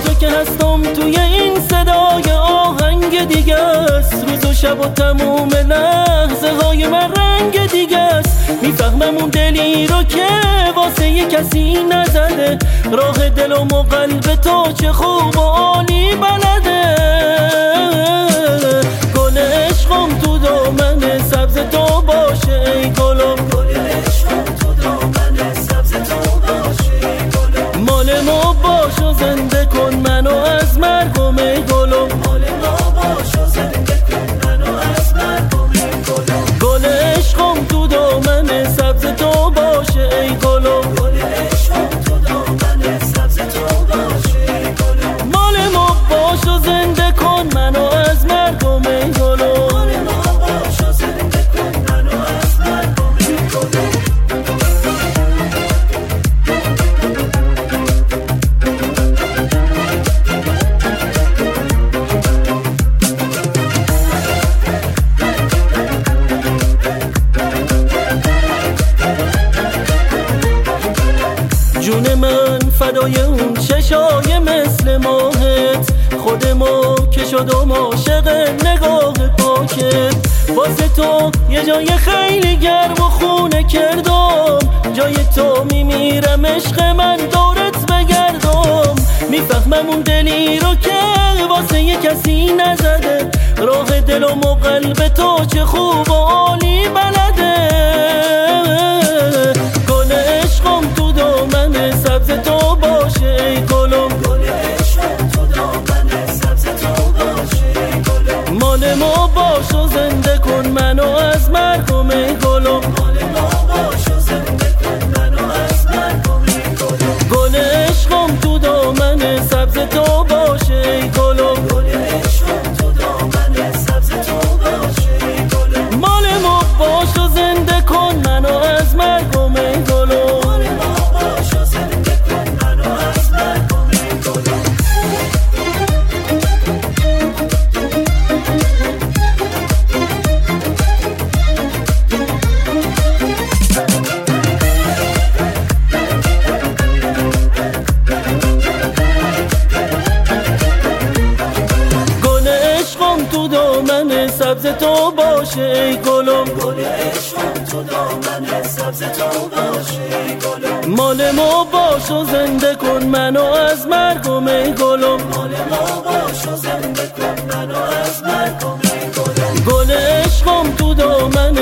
تو که هستم توی این صدای آهنگ دیگه است. روز و شب و تموم لحظه های من رنگ دیگه است. میفهمم اون دلی رو که واسه یه کسی نزده، راه دلم و قلب تو چه خوب و عالی بلده. گل عشقم تو دامن سبز تو باشه ای گلم، گل عشقم تو دامن سبز تو باشه ای گلم. مال ما باش و زنده کن منو از مرگم ای گلم، مال ما باش و زنده کن منو از مرگم ای گلم. گل عشقم تو دامن سبز تو باشه ای گلم، گل عشقم تو دامن سبز تو باشه ای گلم. مال ما باش و زنده کن منو از مرگم ای گلم، مال ما باش و زنده کن منو از مرگم ای گلم. جون من فدای اون چشای مثل ماهت، خودمو که شدم عاشق نگاه پاکت. واسه تو یه جای خیلی گرم و خونه کردم، جای تو میمیرم عشق من دورت بگردم. میفهمم اون دلی رو که واسه یه کسی نزده، راه دلم و قلب تو چه خوب و عالی بلده. گل عشقم تو دامن سبز تو باشه ای گلم، گل عشقم تو دامن سبز تو باشه ای گلم. مال ما باش و زنده کن منو از مرگم ای گلم، مال ما باش و زنده کن منو از مرگم ای گلم. گل عشقم تو دامن سبز تو باشه ای گلم، گل عشقم تو دامن سبز تو باشه ای گلم. مال ما باش و زنده کن منو از مرگم ای گلم، مال ما باش و زنده کن منو از مرگم ای گلم. گل عشقم تو دامن سبز تو باشه ای گلم، گل عشقم تو دامن سبز تو باشه ای گلم. مال ما باش و زنده کن منو از مرگم ای گلم، مال ما باش و زنده کن منو از مرگم ای گلم. گل عشقم تو دامن